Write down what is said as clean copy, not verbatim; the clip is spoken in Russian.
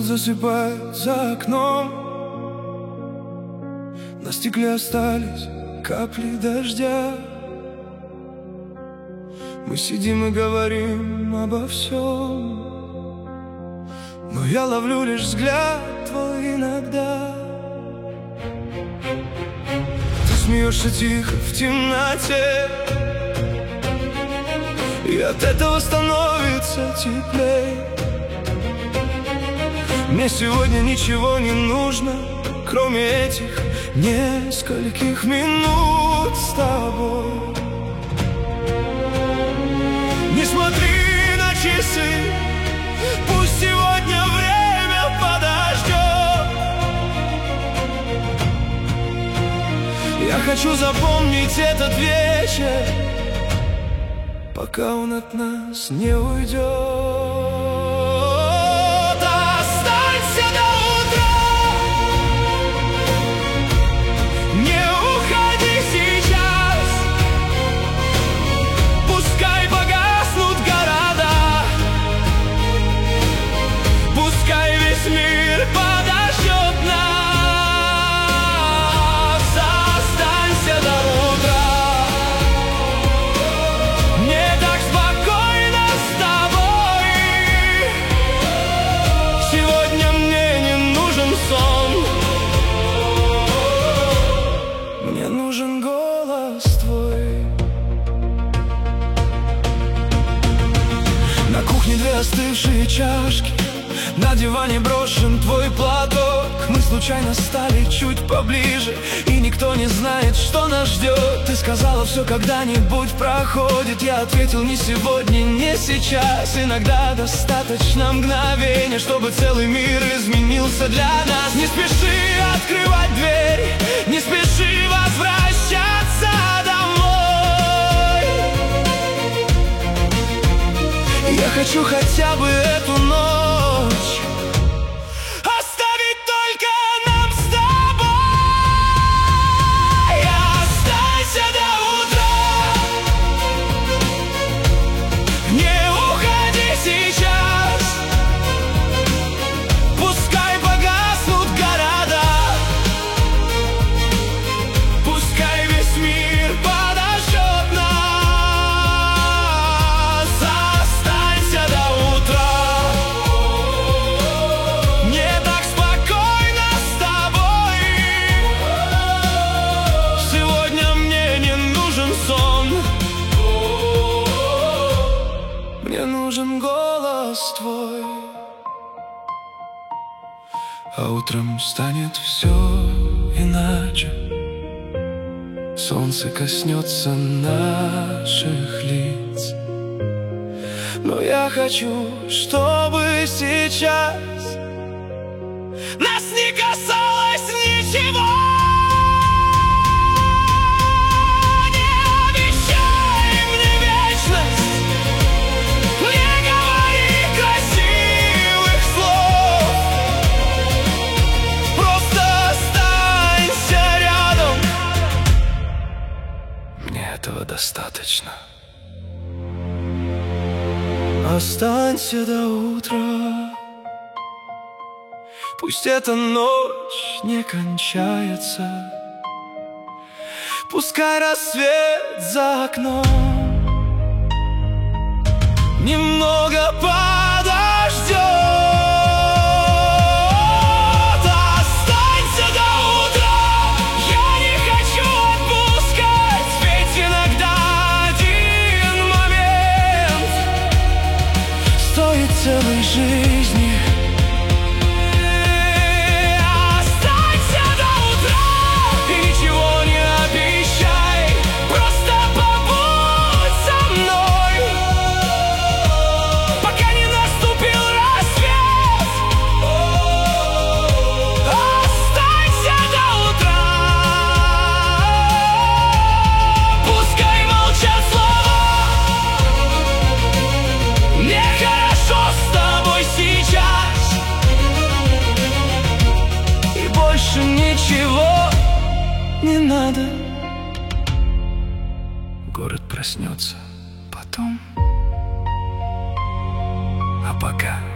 засыпает за окном. На стекле остались капли дождя. Мы сидим и говорим обо всем, но я ловлю лишь взгляд твой иногда. Ты смеешься тихо в темноте, и от этого становится теплей. Мне сегодня ничего не нужно, кроме этих нескольких минут с тобой. Не смотри на часы, пусть сегодня время подождет. Я хочу запомнить этот вечер, пока он от нас не уйдет. Две остывшие чашки, на диване брошен твой платок. Мы случайно стали чуть поближе, и никто не знает, что нас ждет. Ты сказала, все когда-нибудь проходит. Я ответил, не сегодня, не сейчас. Иногда достаточно мгновения, чтобы целый мир изменился для нас. Не спеши открывать дверь, не спеши возвращаться домой. Я хочу хотя бы эту ночь оставить только нам с тобой. Останься до утра, не уходи сейчас. Пускай погаснут города, пускай весь мир подождет нас. Мне нужен голос твой, а утром станет все иначе. Солнце коснется наших лиц, но я хочу, чтобы сейчас нас не касалось ничего. Этого достаточно. Останься до утра, пусть эта ночь не кончается. Пускай рассвет за окном немного подождет. Целой жизни. Останься до утра и ничего не обещай, просто побудь со мной, пока не наступил рассвет. Останься до утра, пускай молчат слова. Нехорошо с тобой сейчас, и больше ничего не надо. Город проснется потом, а пока